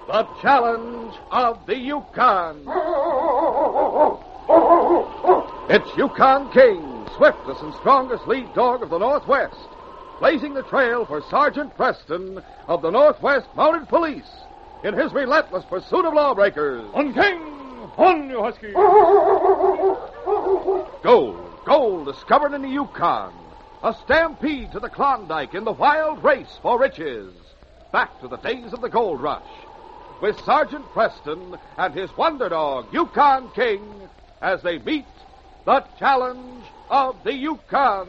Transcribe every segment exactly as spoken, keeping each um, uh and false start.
The Challenge of the Yukon. It's Yukon King, swiftest and strongest lead dog of the Northwest, blazing the trail for Sergeant Preston of the Northwest Mounted Police in his relentless pursuit of lawbreakers. On King! On, you husky! Gold, gold discovered in the Yukon. A stampede to the Klondike in the wild race for riches. Back to the days of the gold rush. With Sergeant Preston and his wonder dog, Yukon King, as they meet the Challenge of the Yukon.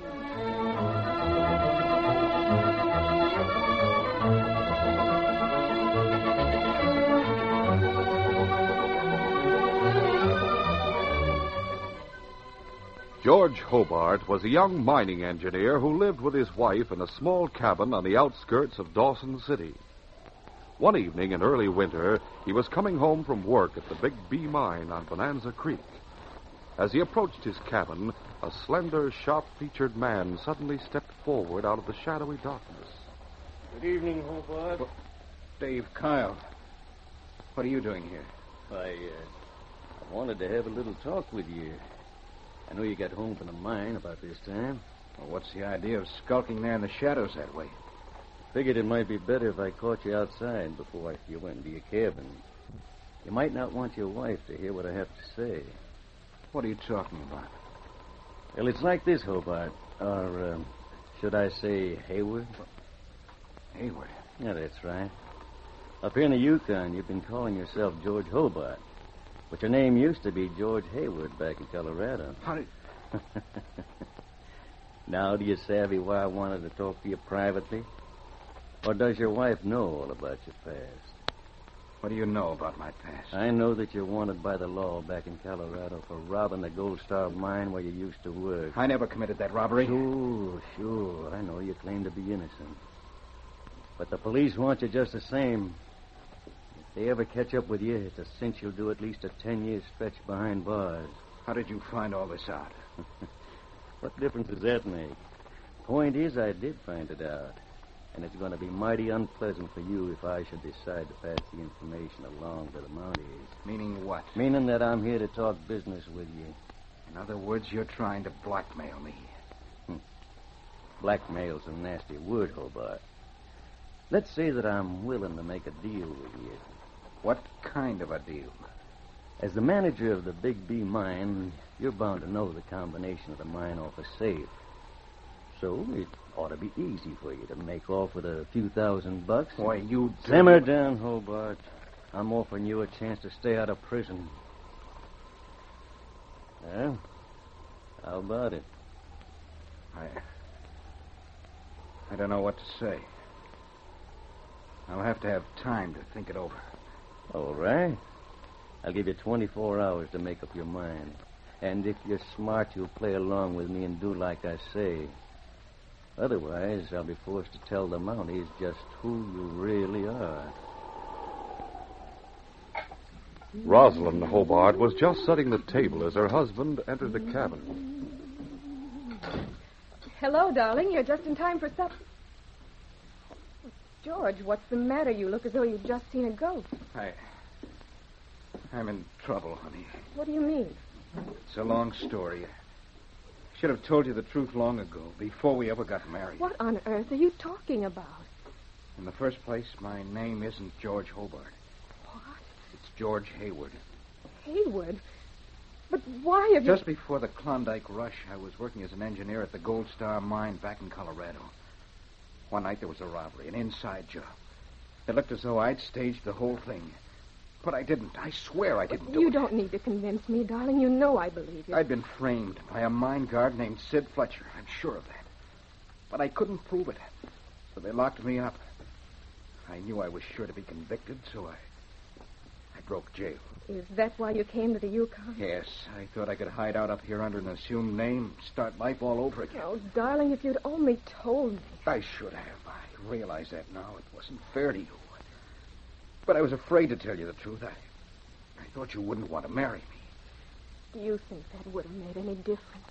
George Hobart was a young mining engineer who lived with his wife in a small cabin on the outskirts of Dawson City. One evening in early winter, he was coming home from work at the Big B mine on Bonanza Creek. As he approached his cabin, a slender, sharp-featured man suddenly stepped forward out of the shadowy darkness. Good evening, Hobart. Well, Dave Kyle. What are you doing here? I, uh, I wanted to have a little talk with you. I know you got home from the mine about this time. Well, what's the idea of skulking there in the shadows that way? Figured it might be better if I caught you outside before you went into your cabin. You might not want your wife to hear what I have to say. What are you talking about? Well, it's like this, Hobart. Or, um, should I say Hayward? Hayward? Yeah, that's right. Up here in the Yukon, you've been calling yourself George Hobart. But your name used to be George Hayward back in Colorado. How did... Now, do you savvy why I wanted to talk to you privately? Or does your wife know all about your past? What do you know about my past? I know that you're wanted by the law back in Colorado for robbing the Gold Star mine where you used to work. I never committed that robbery. Sure, sure. I know you claim to be innocent. But the police want you just the same. If they ever catch up with you, it's a cinch you'll do at least a ten-year stretch behind bars. How did you find all this out? What difference does that make? Point is, I did find it out. And it's going to be mighty unpleasant for you if I should decide to pass the information along to the Mounties. Meaning what? Meaning that I'm here to talk business with you. In other words, you're trying to blackmail me. Hmm. Blackmail's a nasty word, Hobart. Let's say that I'm willing to make a deal with you. What kind of a deal? As the manager of the Big B mine, you're bound to know the combination of the mine office safe. So it ought to be easy for you to make off with a few thousand bucks. Why, you... Do... Simmer down, Hobart. I'm offering you a chance to stay out of prison. Well, how about it? I... I don't know what to say. I'll have to have time to think it over. All right. I'll give you twenty-four hours to make up your mind. And if you're smart, you'll play along with me and do like I say. Otherwise, I'll be forced to tell the Mounties just who you really are. Rosalind Hobart was just setting the table as her husband entered the cabin. Hello, darling. You're just in time for supper. George, what's the matter? You look as though you'd just seen a ghost. I... I'm in trouble, honey. What do you mean? It's a long story. I should have told you the truth long ago, before we ever got married. What on earth are you talking about? In the first place, my name isn't George Hobart. What? It's George Hayward. Hayward? But why have you... Just before the Klondike rush, I was working as an engineer at the Gold Star mine back in Colorado. One night there was a robbery, an inside job. It looked as though I'd staged the whole thing. But I didn't. I swear I didn't do you it. You don't need to convince me, darling. You know I believe you. I'd been framed by a mine guard named Sid Fletcher. I'm sure of that. But I couldn't prove it. So they locked me up. I knew I was sure to be convicted, so I... I broke jail. Is that why you came to the Yukon? Yes. I thought I could hide out up here under an assumed name, start life all over again. Oh, darling, if you'd only told me. I should have. I realize that now. It wasn't fair to you. But I was afraid to tell you the truth. I, I thought you wouldn't want to marry me. Do you think that would have made any difference?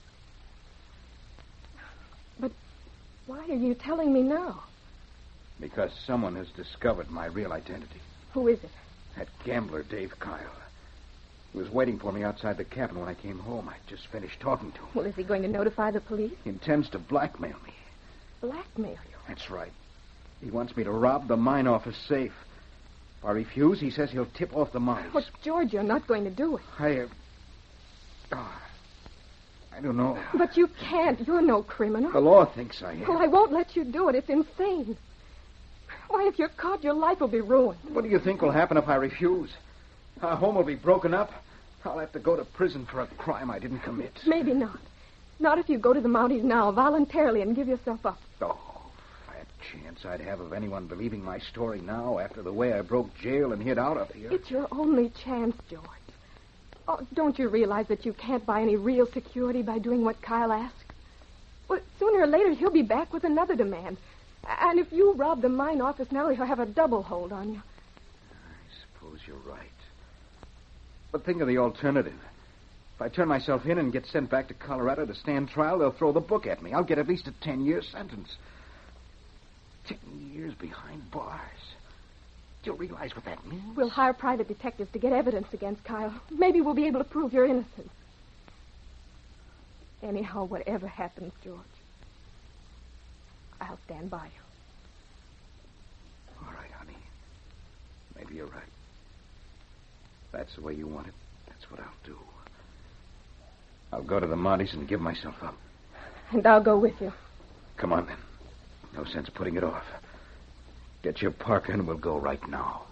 But why are you telling me now? Because someone has discovered my real identity. Who is it? That gambler, Dave Kyle. He was waiting for me outside the cabin when I came home. I just finished talking to him. Well, is he going to notify the police? He intends to blackmail me. Blackmail you? That's right. He wants me to rob the mine office safe. If I refuse, he says he'll tip off the mines. Oh, George, you're not going to do it. I, uh... Oh, I don't know. But you can't. You're no criminal. The law thinks I am. Well, I won't let you do it. It's insane. Why, if you're caught, your life will be ruined. What do you think will happen if I refuse? Our home will be broken up. I'll have to go to prison for a crime I didn't commit. Maybe not. Not if you go to the Mounties now, voluntarily, and give yourself up. Oh, that chance I'd have of anyone believing my story now after the way I broke jail and hid out of here. It's your only chance, George. Oh, don't you realize that you can't buy any real security by doing what Kyle asks? Well, sooner or later, he'll be back with another demand. And if you rob the mine office now, he'll have a double hold on you. I suppose you're right. But think of the alternative. If I turn myself in and get sent back to Colorado to stand trial, they'll throw the book at me. I'll get at least a ten-year sentence. Ten years behind bars. Do you realize what that means? We'll hire private detectives to get evidence against Kyle. Maybe we'll be able to prove you're innocent. Anyhow, whatever happens, George, I'll stand by you. All right, honey. Maybe you're right. If that's the way you want it, that's what I'll do. I'll go to the Mounties and give myself up. And I'll go with you. Come on, then. No sense putting it off. Get your parka and we'll go right now.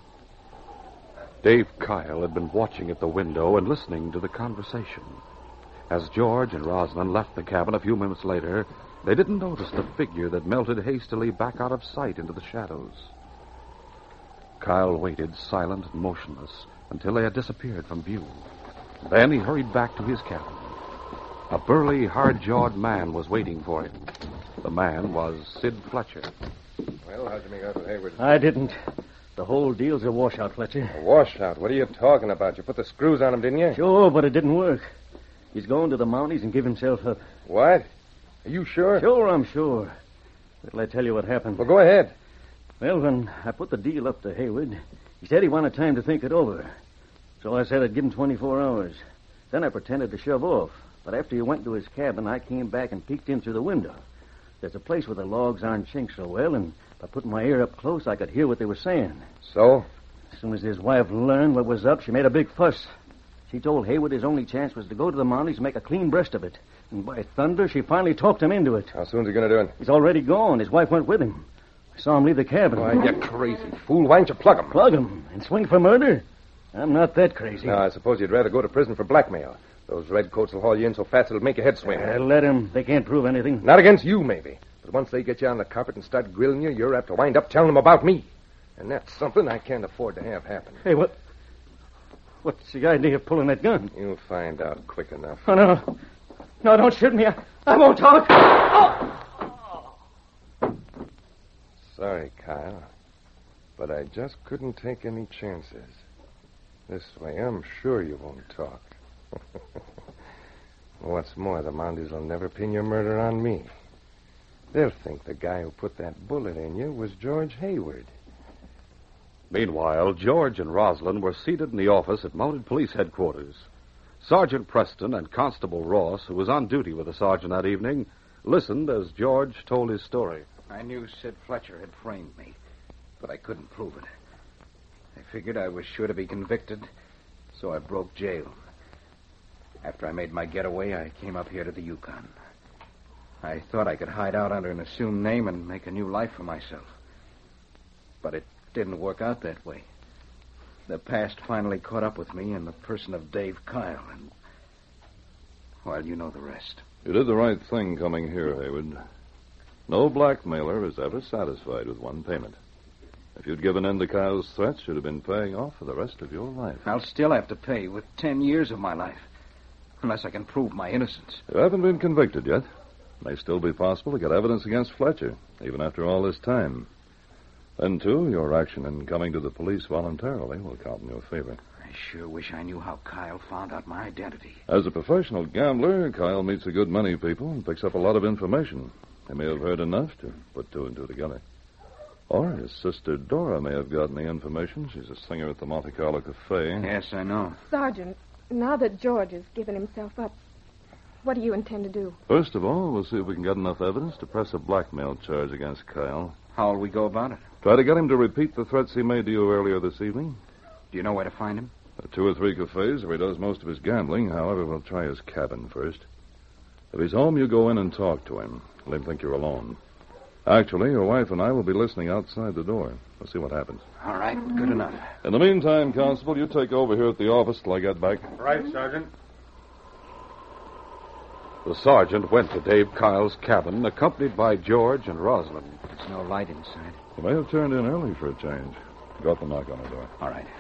Dave Kyle had been watching at the window and listening to the conversation. As George and Rosalind left the cabin a few minutes later, they didn't notice the figure that melted hastily back out of sight into the shadows. Kyle waited, silent and motionless, until they had disappeared from view. Then he hurried back to his cabin. A burly, hard-jawed man was waiting for him. The man was Sid Fletcher. Well, how'd you make out with Hayward? I didn't. The whole deal's a washout, Fletcher. A washout? What are you talking about? You put the screws on him, didn't you? Sure, but it didn't work. He's going to the Mounties and give himself up. What? Are you sure? Sure, I'm sure. Will I tell you what happened? Well, go ahead. Well, when I put the deal up to Hayward, he said he wanted time to think it over. So I said I'd give him twenty-four hours. Then I pretended to shove off. But after he went to his cabin, I came back and peeked in through the window. There's a place where the logs aren't chinked so well, and by putting my ear up close, I could hear what they were saying. So? As soon as his wife learned what was up, she made a big fuss. She told Hayward his only chance was to go to the Mounties and make a clean breast of it. And by thunder, she finally talked him into it. How soon's he going to do it? He's already gone. His wife went with him. I saw him leave the cabin. Why, you crazy fool. Why don't you plug him? Plug him and swing for murder? I'm not that crazy. No, I suppose you'd rather go to prison for blackmail. Those redcoats will haul you in so fast it'll make your head swim. Uh, let him. They can't prove anything. Not against you, maybe. But once they get you on the carpet and start grilling you, you're apt to wind up telling them about me. And that's something I can't afford to have happen. Hey, what... What's the idea of pulling that gun? You'll find out quick enough. Oh, no. No, don't shoot me. I, I won't talk. Oh! Sorry, Kyle. But I just couldn't take any chances. This way, I'm sure you won't talk. What's more, the Mounties will never pin your murder on me. They'll think the guy who put that bullet in you was George Hayward. Meanwhile, George and Rosalind were seated in the office at Mounted Police Headquarters. Sergeant Preston and Constable Ross, who was on duty with the sergeant that evening, listened as George told his story. I knew Sid Fletcher had framed me, but I couldn't prove it. I figured I was sure to be convicted, so I broke jail. After I made my getaway, I came up here to the Yukon. I thought I could hide out under an assumed name and make a new life for myself. But it didn't work out that way. The past finally caught up with me in the person of Dave Kyle, and, well, you know the rest. You did the right thing coming here, Hayward. No blackmailer is ever satisfied with one payment. If you'd given in to Kyle's threats, you'd have been paying off for the rest of your life. I'll still have to pay with ten years of my life, unless I can prove my innocence. You haven't been convicted yet. It may still be possible to get evidence against Fletcher, even after all this time. Then, too, your action in coming to the police voluntarily will count in your favor. I sure wish I knew how Kyle found out my identity. As a professional gambler, Kyle meets a good many people and picks up a lot of information. He may have heard enough to put two and two together. Or his sister Dora may have gotten the information. She's a singer at the Monte Carlo Cafe. Yes, I know. Sergeant, now that George has given himself up, what do you intend to do? First of all, we'll see if we can get enough evidence to press a blackmail charge against Kyle. How'll we go about it? Try to get him to repeat the threats he made to you earlier this evening. Do you know where to find him? There are two or three cafes where he does most of his gambling. However, we'll try his cabin first. If he's home, you go in and talk to him. Let him think you're alone. Actually, your wife and I will be listening outside the door. We'll see what happens. All right, good enough. In the meantime, Constable, you take over here at the office till I get back. Right, Sergeant. The sergeant went to Dave Kyle's cabin, accompanied by George and Rosalind. There's no light inside. You may have turned in early for a change. Go up and knock on the door. All right.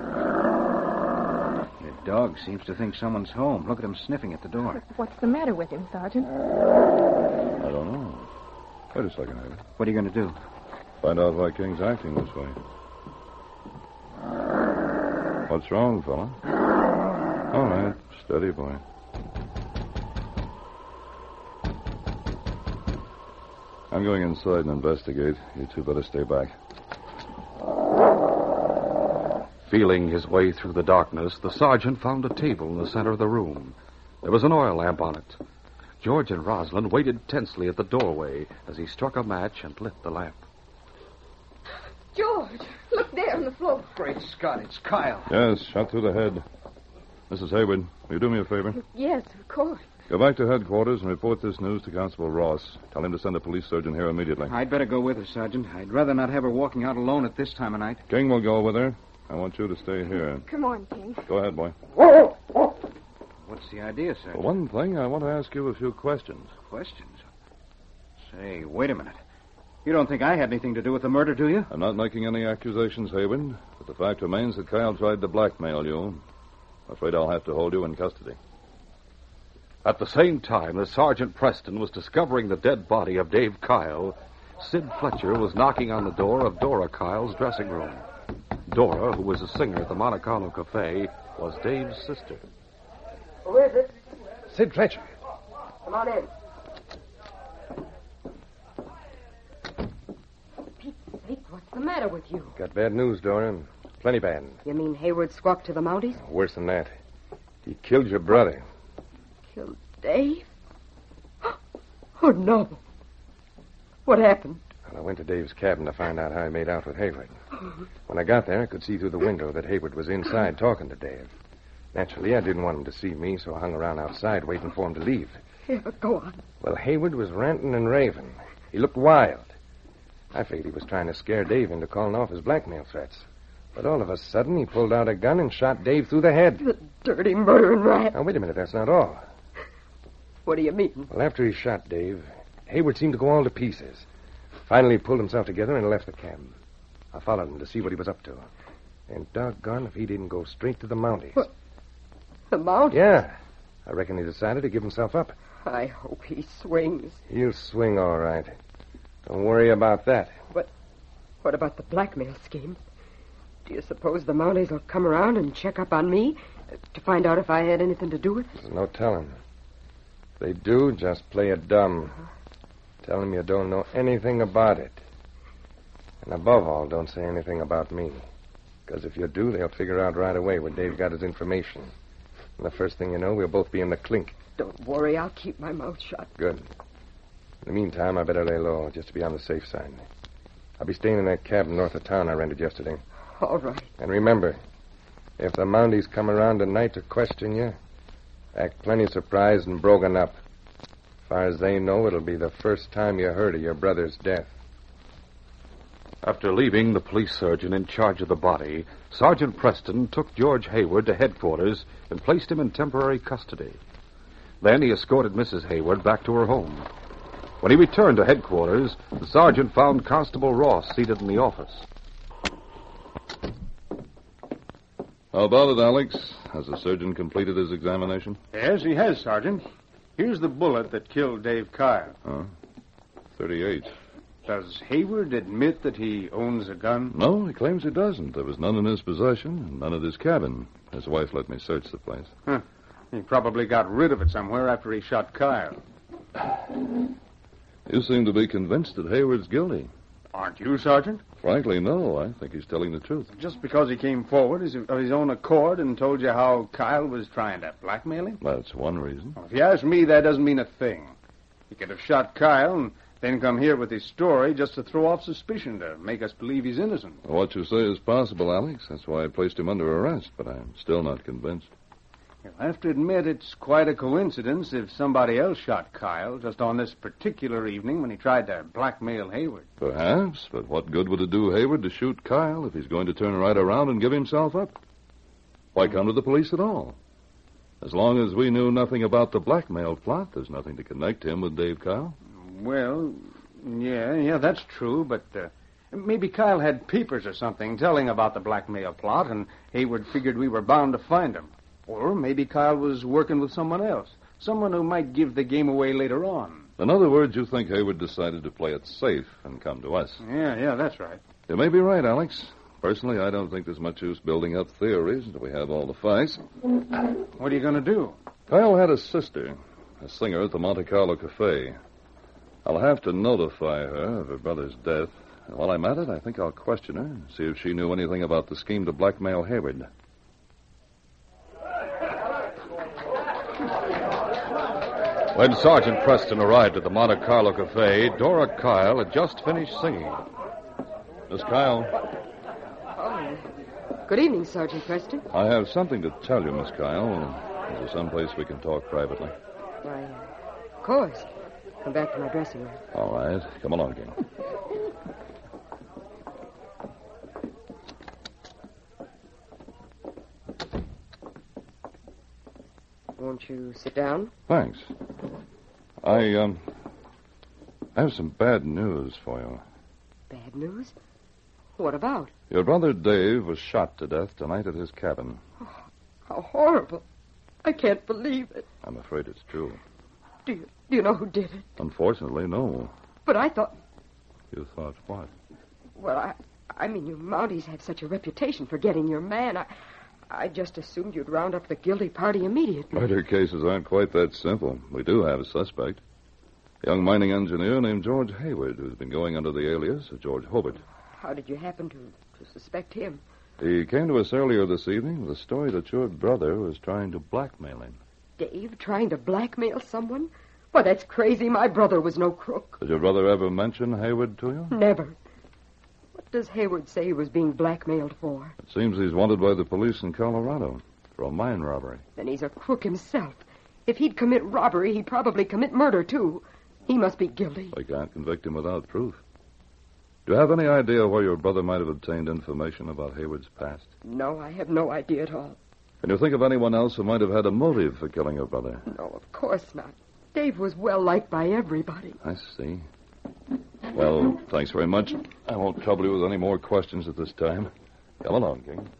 The dog seems to think someone's home. Look at him sniffing at the door. What's the matter with him, Sergeant? I don't know. Wait a second, Ava. What are you going to do? Find out why King's acting this way. What's wrong, fella? All right. Steady, boy. I'm going inside and investigate. You two better stay back. Feeling his way through the darkness, the sergeant found a table in the center of the room. There was an oil lamp on it. George and Rosalind waited tensely at the doorway as he struck a match and lit the lamp. George, look there on the floor. Great Scott, it's Kyle. Yes, shot through the head. Missus Hayward, will you do me a favor? Yes, of course. Go back to headquarters and report this news to Constable Ross. Tell him to send a police surgeon here immediately. I'd better go with her, Sergeant. I'd rather not have her walking out alone at this time of night. King will go with her. I want you to stay here. Come on, King. Go ahead, boy. What's the idea, Sergeant? For one thing, I want to ask you a few questions. Questions? Say, wait a minute. You don't think I had anything to do with the murder, do you? I'm not making any accusations, Hayward, but the fact remains that Kyle tried to blackmail you. I'm afraid I'll have to hold you in custody. At the same time as Sergeant Preston was discovering the dead body of Dave Kyle, Sid Fletcher was knocking on the door of Dora Kyle's dressing room. Dora, who was a singer at the Monte Carlo Cafe, was Dave's sister. Who is it? Sid Fletcher. Come on in. Pete's sake, what's the matter with you? Got bad news, Dora. Plenty bad. You mean Hayward squawked to the Mounties? Worse than that. He killed your brother. Killed Dave? Oh, no. What happened? Well, I went to Dave's cabin to find out how he made out with Hayward. When I got there, I could see through the window that Hayward was inside talking to Dave. Naturally, I didn't want him to see me, so I hung around outside waiting for him to leave. Yeah, go on. Well, Hayward was ranting and raving. He looked wild. I figured he was trying to scare Dave into calling off his blackmail threats. But all of a sudden, he pulled out a gun and shot Dave through the head. The dirty murdering rat. Now, wait a minute, that's not all. What do you mean? Well, after he shot Dave, Hayward seemed to go all to pieces. Finally, he pulled himself together and left the cabin. I followed him to see what he was up to. And doggone if he didn't go straight to the Mounties. What? The Mounties? Yeah. I reckon he decided to give himself up. I hope he swings. He'll swing all right. Don't worry about that. But what about the blackmail scheme? Do you suppose the Mounties will come around and check up on me uh, to find out if I had anything to do with it? There's no telling. If they do, just play it dumb. Tell them you don't know anything about it. And above all, don't say anything about me. Because if you do, they'll figure out right away where Dave got his information. And the first thing you know, we'll both be in the clink. Don't worry, I'll keep my mouth shut. Good. In the meantime, I better lay low, just to be on the safe side. I'll be staying in that cabin north of town I rented yesterday. All right. And remember, if the Mounties come around tonight to question you, act plenty surprised and broken up. As far as they know, it'll be the first time you heard of your brother's death. After leaving the police surgeon in charge of the body, Sergeant Preston took George Hayward to headquarters and placed him in temporary custody. Then he escorted Missus Hayward back to her home. When he returned to headquarters, the sergeant found Constable Ross seated in the office. How about it, Alex? Has the surgeon completed his examination? Yes, he has, Sergeant. Here's the bullet that killed Dave Kyle. Huh? thirty-eight. Does Hayward admit that he owns a gun? No, he claims he doesn't. There was none in his possession and none at his cabin. His wife let me search the place. Huh. He probably got rid of it somewhere after he shot Kyle. You seem to be convinced that Hayward's guilty. Aren't you, Sergeant? Frankly, no. I think he's telling the truth. Just because he came forward of his own accord and told you how Kyle was trying to blackmail him? That's one reason. Well, if you ask me, that doesn't mean a thing. He could have shot Kyle and then come here with his story just to throw off suspicion, to make us believe he's innocent. What you say is possible, Alex. That's why I placed him under arrest, but I'm still not convinced. I have to admit it's quite a coincidence if somebody else shot Kyle just on this particular evening when he tried to blackmail Hayward. Perhaps, but what good would it do Hayward to shoot Kyle if he's going to turn right around and give himself up? Why come to the police at all? As long as we knew nothing about the blackmail plot, there's nothing to connect him with Dave Kyle. Well, yeah, yeah, that's true, but uh, maybe Kyle had papers or something telling about the blackmail plot, and Hayward figured we were bound to find him. Or maybe Kyle was working with someone else, someone who might give the game away later on. In other words, you think Hayward decided to play it safe and come to us. Yeah, yeah, that's right. You may be right, Alex. Personally, I don't think there's much use building up theories until we have all the facts. What are you going to do? Kyle had a sister, a singer at the Monte Carlo Cafe. I'll have to notify her of her brother's death. And while I'm at it, I think I'll question her and see if she knew anything about the scheme to blackmail Hayward. When Sergeant Preston arrived at the Monte Carlo Cafe, Dora Kyle had just finished singing. Miss Kyle. Oh. Good evening, Sergeant Preston. I have something to tell you, Miss Kyle. Is there someplace we can talk privately? Why, uh, of course. Come back to my dressing room. All right. Come along, King. Won't you sit down? Thanks. I, um, I have some bad news for you. Bad news? What about? Your brother Dave was shot to death tonight at his cabin. Oh, how horrible. I can't believe it. I'm afraid it's true. Do you, do you know who did it? Unfortunately, no. But I thought... You thought what? Well, I, I mean, you Mounties have such a reputation for getting your man. I... I just assumed you'd round up the guilty party immediately. Murder cases aren't quite that simple. We do have a suspect. A young mining engineer named George Hayward, who's been going under the alias of George Hobart. How did you happen to, to suspect him? He came to us earlier this evening with a story that your brother was trying to blackmail him. Dave trying to blackmail someone? Why, that's crazy. My brother was no crook. Did your brother ever mention Hayward to you? Never. What does Hayward say he was being blackmailed for? It seems he's wanted by the police in Colorado for a mine robbery. Then he's a crook himself. If he'd commit robbery, he'd probably commit murder, too. He must be guilty. They can't convict him without proof. Do you have any idea where your brother might have obtained information about Hayward's past? No, I have no idea at all. Can you think of anyone else who might have had a motive for killing your brother? No, of course not. Dave was well liked by everybody. I see. Well, thanks very much. I won't trouble you with any more questions at this time. Come along, King.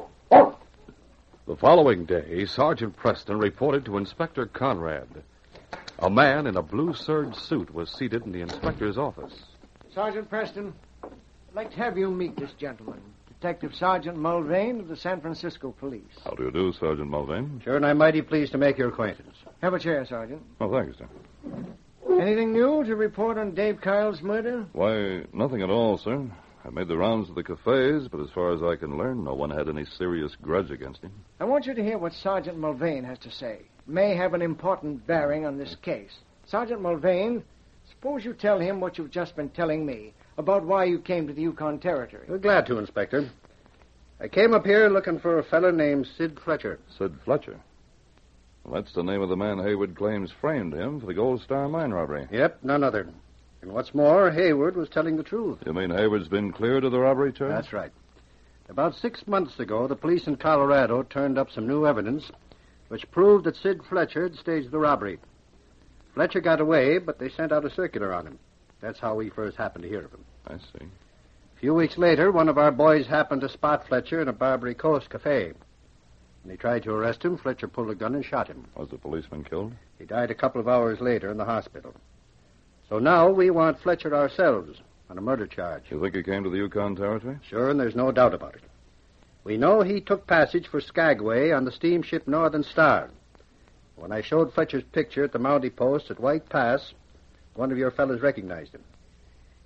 The following day, Sergeant Preston reported to Inspector Conrad. A man in a blue serge suit was seated in the inspector's office. Sergeant Preston, I'd like to have you meet this gentleman, Detective Sergeant Mulvane of the San Francisco Police. How do you do, Sergeant Mulvane? Sure, and I'm mighty pleased to make your acquaintance. Have a chair, Sergeant. Oh, thanks, sir. Anything new to report on Dave Kyle's murder? Why, nothing at all, sir. I made the rounds of the cafes, but as far as I can learn, no one had any serious grudge against him. I want you to hear what Sergeant Mulvane has to say. It may have an important bearing on this case. Sergeant Mulvane, suppose you tell him what you've just been telling me about why you came to the Yukon Territory. We're glad to, Inspector. I came up here looking for a fellow named Sid Fletcher. Sid Fletcher? Well, that's the name of the man Hayward claims framed him for the Gold Star mine robbery. Yep, none other. And what's more, Hayward was telling the truth. You mean Hayward's been cleared of the robbery charge? That's right. About six months ago, the police in Colorado turned up some new evidence which proved that Sid Fletcher had staged the robbery. Fletcher got away, but they sent out a circular on him. That's how we first happened to hear of him. I see. A few weeks later, one of our boys happened to spot Fletcher in a Barbary Coast cafe. When he tried to arrest him, Fletcher pulled a gun and shot him. Was the policeman killed? He died a couple of hours later in the hospital. So now we want Fletcher ourselves on a murder charge. You think he came to the Yukon Territory? Sure, and there's no doubt about it. We know he took passage for Skagway on the steamship Northern Star. When I showed Fletcher's picture at the Mountie post at White Pass, one of your fellows recognized him.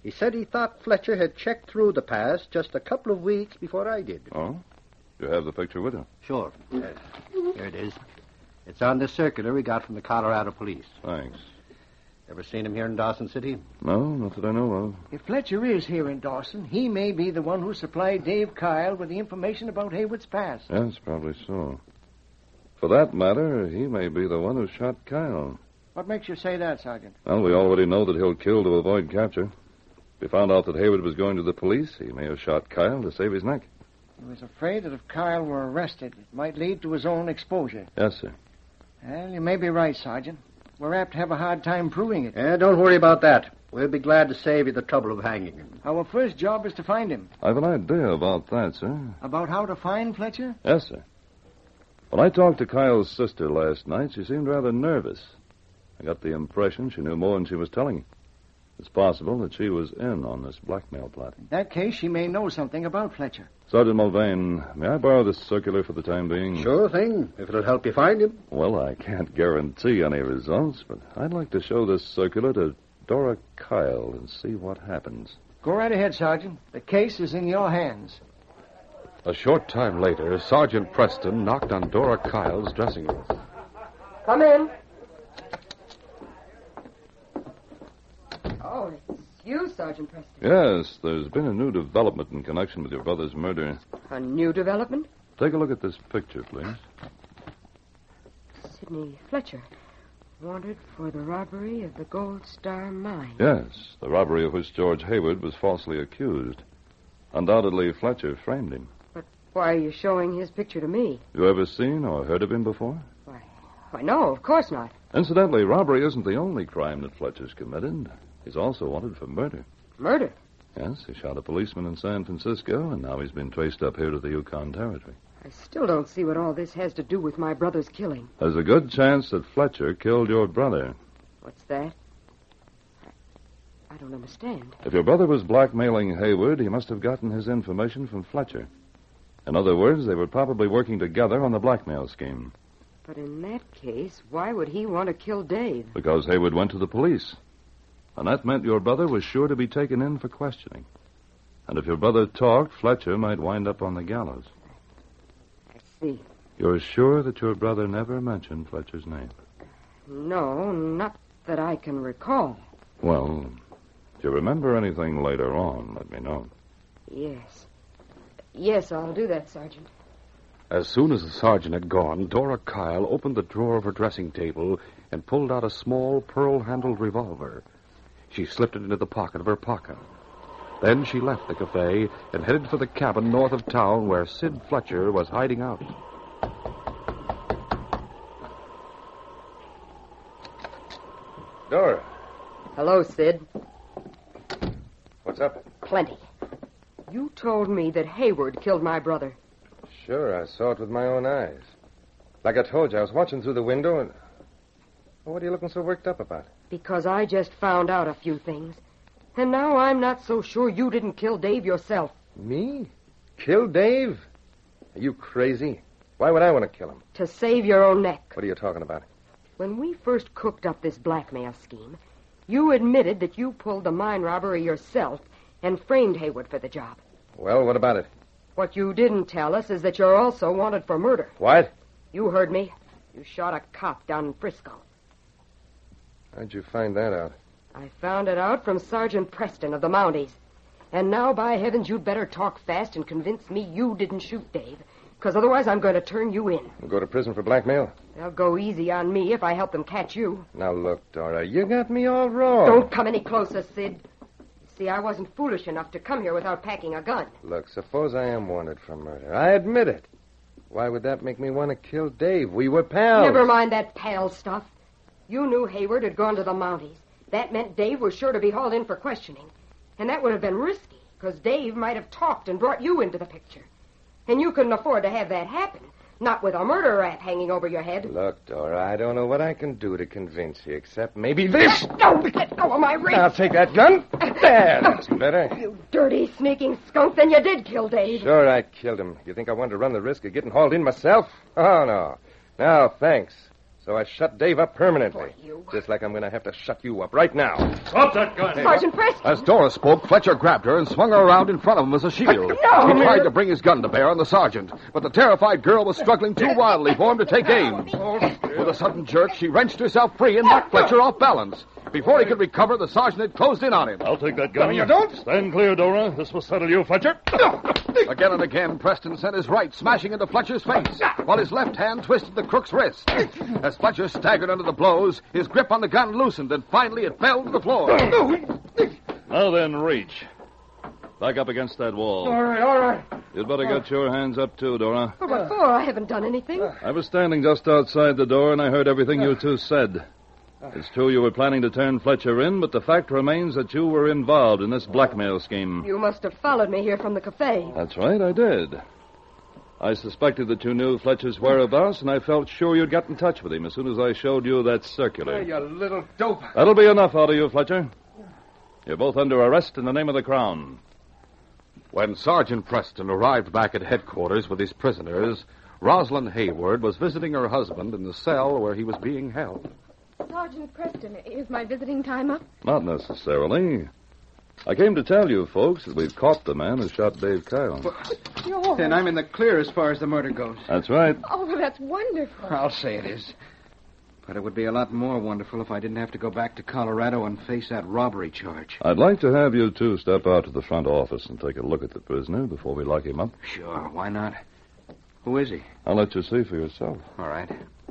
He said he thought Fletcher had checked through the past just a couple of weeks before I did. Oh? You have the picture with you? Sure. Uh, here it is. It's on the circular we got from the Colorado police. Thanks. Ever seen him here in Dawson City? No, not that I know of. If Fletcher is here in Dawson, he may be the one who supplied Dave Kyle with the information about Hayward's past. Yes, probably so. For that matter, he may be the one who shot Kyle. What makes you say that, Sergeant? Well, we already know that he'll kill to avoid capture. If he found out that Hayward was going to the police, he may have shot Kyle to save his neck. He was afraid that if Kyle were arrested, it might lead to his own exposure. Yes, sir. Well, you may be right, Sergeant. We're apt to have a hard time proving it. Eh, don't worry about that. We'll be glad to save you the trouble of hanging him. Our first job is to find him. I've an idea about that, sir. About how to find Fletcher? Yes, sir. When I talked to Kyle's sister last night, she seemed rather nervous. I got the impression she knew more than she was telling. It's possible that she was in on this blackmail plot. In that case, she may know something about Fletcher. Sergeant Mulvane, may I borrow this circular for the time being? Sure thing, if it'll help you find him. Well, I can't guarantee any results, but I'd like to show this circular to Dora Kyle and see what happens. Go right ahead, Sergeant. The case is in your hands. A short time later, Sergeant Preston knocked on Dora Kyle's dressing room. Come in. Oh, it's you, Sergeant Preston. Yes, there's been a new development in connection with your brother's murder. A new development? Take a look at this picture, please. Sidney Fletcher, wanted for the robbery of the Gold Star Mine. Yes, the robbery of which George Hayward was falsely accused. Undoubtedly, Fletcher framed him. But why are you showing his picture to me? You ever seen or heard of him before? Why, why, no, of course not. Incidentally, robbery isn't the only crime that Fletcher's committed. He's also wanted for murder. Murder? Yes, he shot a policeman in San Francisco, and now he's been traced up here to the Yukon Territory. I still don't see what all this has to do with my brother's killing. There's a good chance that Fletcher killed your brother. What's that? I, I don't understand. If your brother was blackmailing Hayward, he must have gotten his information from Fletcher. In other words, they were probably working together on the blackmail scheme. But in that case, why would he want to kill Dave? Because Hayward went to the police. And that meant your brother was sure to be taken in for questioning. And if your brother talked, Fletcher might wind up on the gallows. I see. You're sure that your brother never mentioned Fletcher's name? No, not that I can recall. Well, if you remember anything later on, let me know. Yes. Yes, I'll do that, Sergeant. As soon as the sergeant had gone, Dora Kyle opened the drawer of her dressing table and pulled out a small pearl-handled revolver. She slipped it into the pocket of her pocket. Then she left the cafe and headed for the cabin north of town where Sid Fletcher was hiding out. Dora. Hello, Sid. What's up? Plenty. You told me that Hayward killed my brother. Sure, I saw it with my own eyes. Like I told you, I was watching through the window and... Well, what are you looking so worked up about? Because I just found out a few things. And now I'm not so sure you didn't kill Dave yourself. Me? Kill Dave? Are you crazy? Why would I want to kill him? To save your own neck. What are you talking about? When we first cooked up this blackmail scheme, you admitted that you pulled the mine robbery yourself and framed Hayward for the job. Well, what about it? What you didn't tell us is that you're also wanted for murder. What? You heard me. You shot a cop down in Frisco. How'd you find that out? I found it out from Sergeant Preston of the Mounties. And now, by heavens, you'd better talk fast and convince me you didn't shoot Dave. Because otherwise I'm going to turn you in. We'll go to prison for blackmail? They'll go easy on me if I help them catch you. Now, look, Dora, you got me all wrong. Don't come any closer, Sid. You see, I wasn't foolish enough to come here without packing a gun. Look, suppose I am wanted for murder. I admit it. Why would that make me want to kill Dave? We were pals. Never mind that pal stuff. You knew Hayward had gone to the Mounties. That meant Dave was sure to be hauled in for questioning. And that would have been risky, because Dave might have talked and brought you into the picture. And you couldn't afford to have that happen, not with a murder rap hanging over your head. Look, Dora, I don't know what I can do to convince you, except maybe this. Don't let go of my wrist. I'll take that gun. There, that's better. You dirty, sneaking skunk, then you did kill Dave. Sure, I killed him. You think I wanted to run the risk of getting hauled in myself? Oh, no. No, thanks. So I shut Dave up permanently. you. Just like I'm going to have to shut you up right now. Drop that gun. Sergeant Preston. As Dora spoke, Fletcher grabbed her and swung her around in front of him as a shield. No! He tried to bring his gun to bear on the sergeant, but the terrified girl was struggling too wildly for him to take aim. With a sudden jerk, she wrenched herself free and knocked Fletcher off balance. Before he could recover, the sergeant had closed in on him. I'll take that gun. No, you don't. Stand clear, Dora. This will settle you, Fletcher. Again and again, Preston sent his right smashing into Fletcher's face, while his left hand twisted the crook's wrist. As Fletcher staggered under the blows, his grip on the gun loosened, and finally it fell to the floor. Now then, reach. Back up against that wall. All right, all right. You'd better get your hands up, too, Dora. But what for? I haven't done anything. I was standing just outside the door, and I heard everything you two said. It's true you were planning to turn Fletcher in, but the fact remains that you were involved in this blackmail scheme. You must have followed me here from the cafe. That's right, I did. I suspected that you knew Fletcher's whereabouts, and I felt sure you'd get in touch with him as soon as I showed you that circular. You little dope. That'll be enough out of you, Fletcher. You're both under arrest in the name of the Crown. When Sergeant Preston arrived back at headquarters with his prisoners, Rosalind Hayward was visiting her husband in the cell where he was being held. Sergeant Preston, is my visiting time up? Not necessarily. I came to tell you, folks, that we've caught the man who shot Dave Kyle. No. Then I'm in the clear as far as the murder goes. That's right. Oh, well, that's wonderful. I'll say it is. But it would be a lot more wonderful if I didn't have to go back to Colorado and face that robbery charge. I'd like to have you two step out to the front office and take a look at the prisoner before we lock him up. Sure, why not? Who is he? I'll let you see for yourself. All right.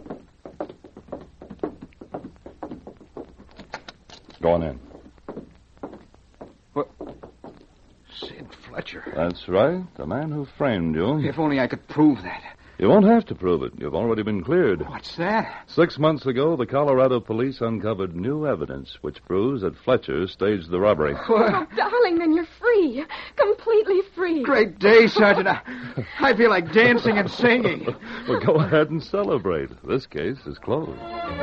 Go on in. What? Sid Fletcher. That's right. The man who framed you. If only I could prove that. You won't have to prove it. You've already been cleared. What's that? Six months ago, the Colorado police uncovered new evidence which proves that Fletcher staged the robbery. Oh, darling, then you're free. Completely free. Great day, Sergeant. I, I feel like dancing and singing. Well, go ahead and celebrate. This case is closed.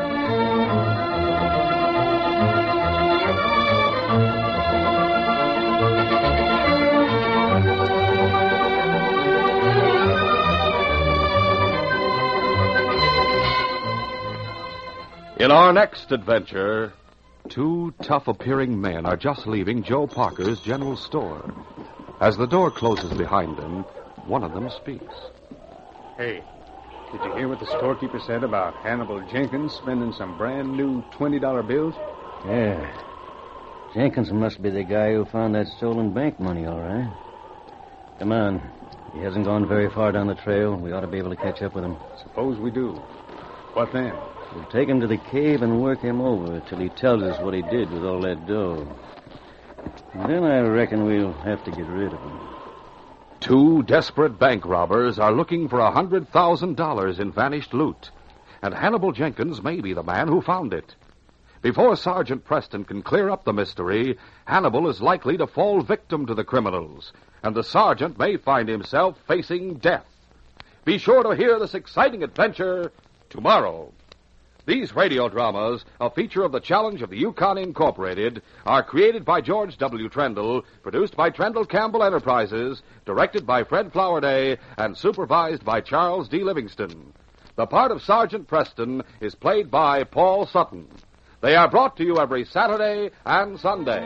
In our next adventure, two tough-appearing men are just leaving Joe Parker's general store. As the door closes behind them, one of them speaks. Hey, did you hear what the storekeeper said about Hannibal Jenkins spending some brand new twenty dollar bills? Yeah. Jenkins must be the guy who found that stolen bank money, all right. Come on. He hasn't gone very far down the trail. We ought to be able to catch up with him. Suppose we do. What then? We'll take him to the cave and work him over till he tells us what he did with all that dough. And then I reckon we'll have to get rid of him. Two desperate bank robbers are looking for a hundred thousand dollars in vanished loot, and Hannibal Jenkins may be the man who found it. Before Sergeant Preston can clear up the mystery, Hannibal is likely to fall victim to the criminals, and the sergeant may find himself facing death. Be sure to hear this exciting adventure tomorrow. These radio dramas, a feature of the Challenge of the Yukon Incorporated, are created by George W. Trendle, produced by Trendle Campbell Enterprises, directed by Fred Flowerday, and supervised by Charles D. Livingston. The part of Sergeant Preston is played by Paul Sutton. They are brought to you every Saturday and Sunday.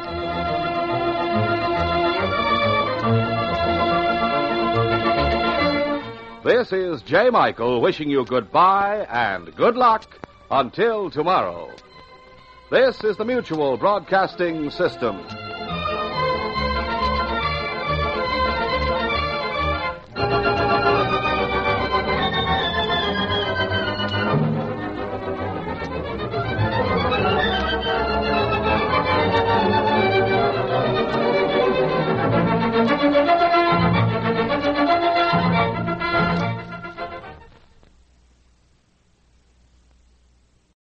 This is J. Michael wishing you goodbye and good luck until tomorrow. This is the Mutual Broadcasting System.